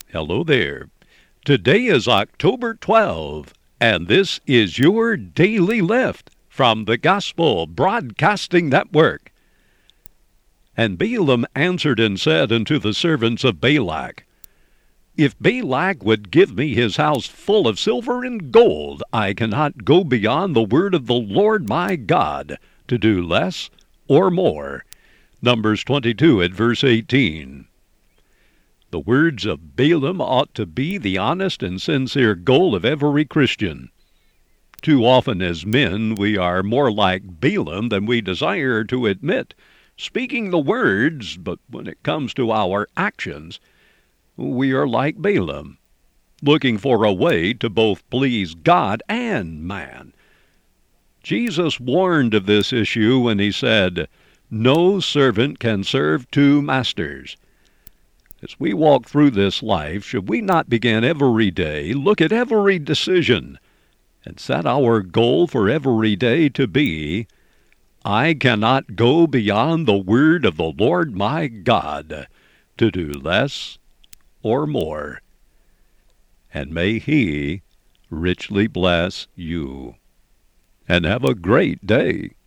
Hello there. Today is October 12, and this is your Daily Lift from the Gospel Broadcasting Network. And Balaam answered and said unto the servants of Balak, If Balak would give me his house full of silver and gold, I cannot go beyond the word of the Lord my God, to do less or more. Numbers 22 at verse 18. The words of Balaam ought to be the honest and sincere goal of every Christian. Too often as men we are more like Balaam than we desire to admit, speaking the words, but when it comes to our actions, we are like Balaam, looking for a way to both please God and man. Jesus warned of this issue when he said, No servant can serve two masters. As we walk through this life, should we not begin every day, look at every decision, and set our goal for every day to be, I cannot go beyond the word of the Lord my God, to do less or more. And may He richly bless you. And have a great day.